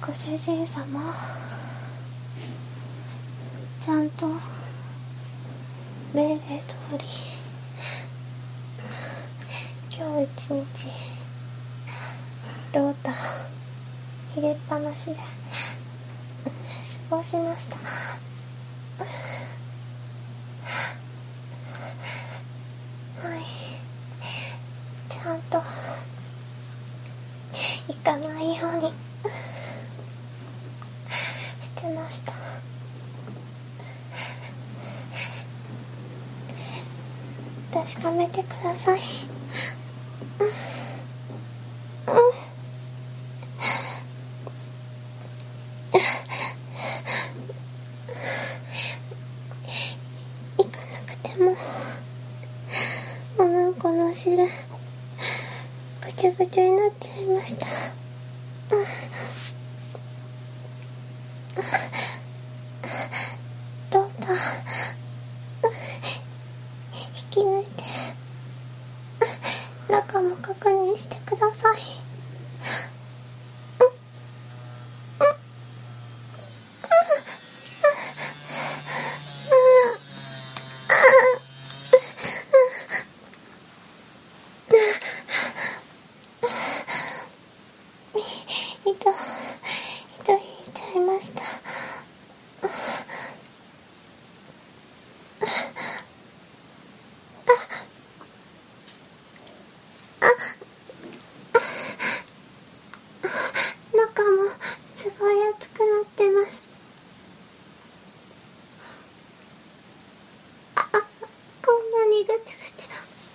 ご主人様、ちゃんと命令通り今日一日ロータ入れっぱなしで過ごしました。はい、ちゃんと行かないようにしてました。確かめてください。行かなくてもおなんこのお汁ぐちゅぐちゅになっちゃいました。ロータ引き抜いて中も確認してください。糸引いちゃいました。中もすごい熱くなってます。こんなにぐちゅぐちゅ。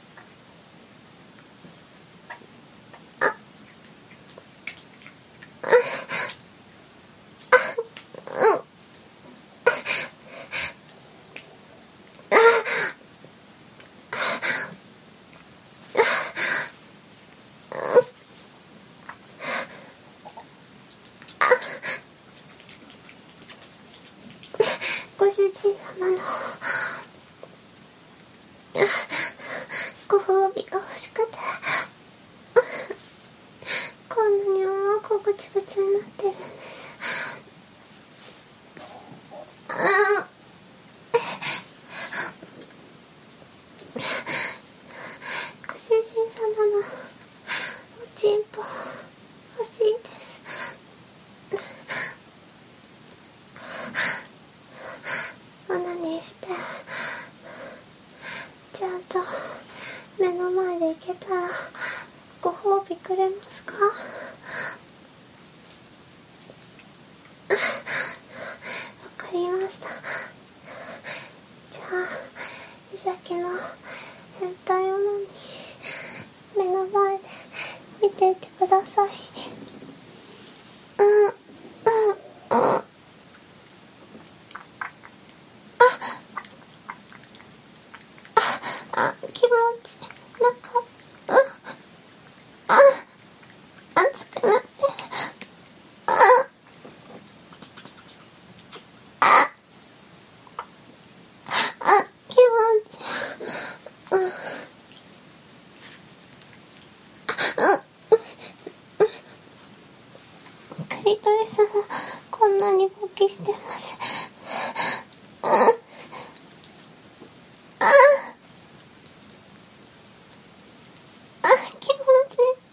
ご主人様のご褒美が欲しくてこんなにもこぐちぐちになってるんです。ご主人様のおちんぽ欲しいです。オナニーしてちゃんと目の前でいけたらご褒美くれますか？わかりました。じゃあ伊崎の変態オナニー目の前で見ていてください。気持ちいい。中熱くなってる。気持ちいい。クリトリスもこんなに勃起してます。気持ちいい。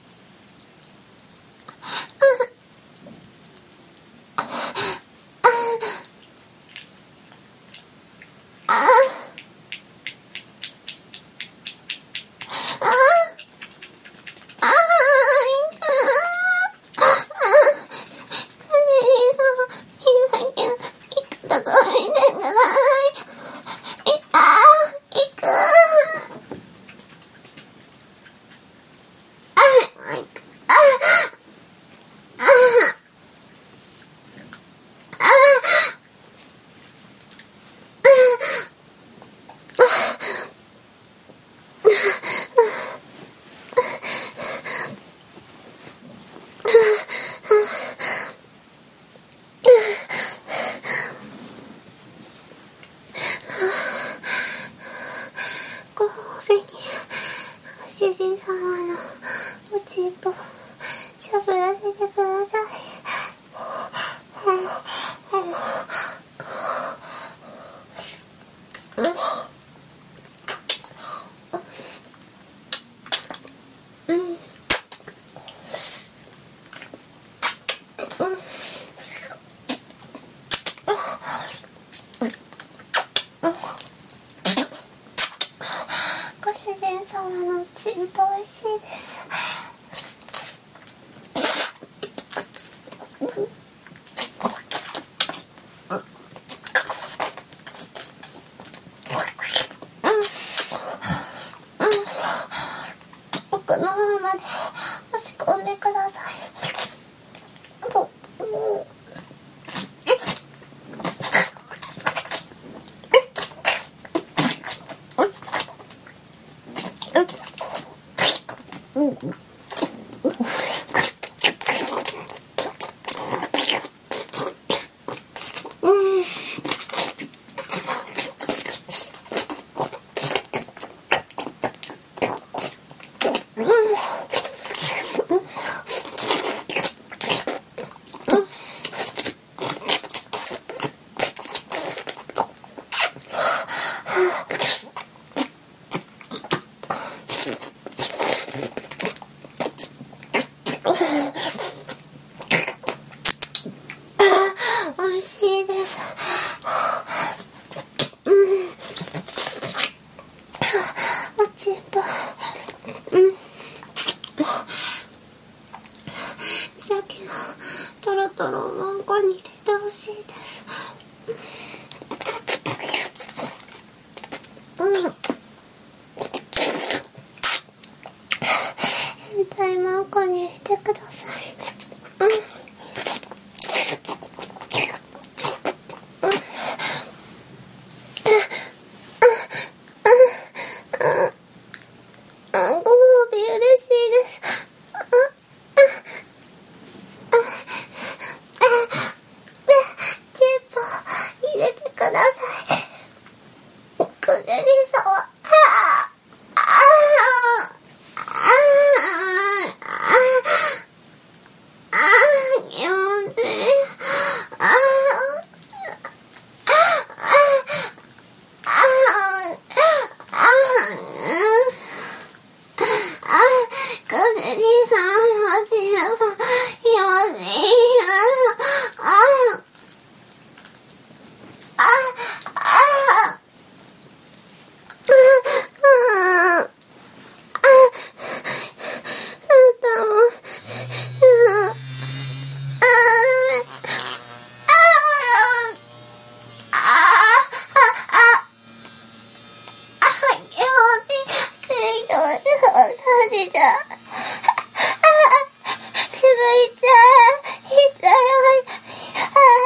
主人様のおちんぽしゃぶらせてください。 ご主人様のチンポ美味しいです。奥の方まで押し込んでください。美味しいです。おちんぽ。さっきのトロトロをマンコに入れてほしいです。変態マンコに入れてください。ご褒美嬉しいです。チンポ入れてください。くねり様。気持ちいい。くねり様のチンポ気持ちいい。しぶいちゃん、ひどい。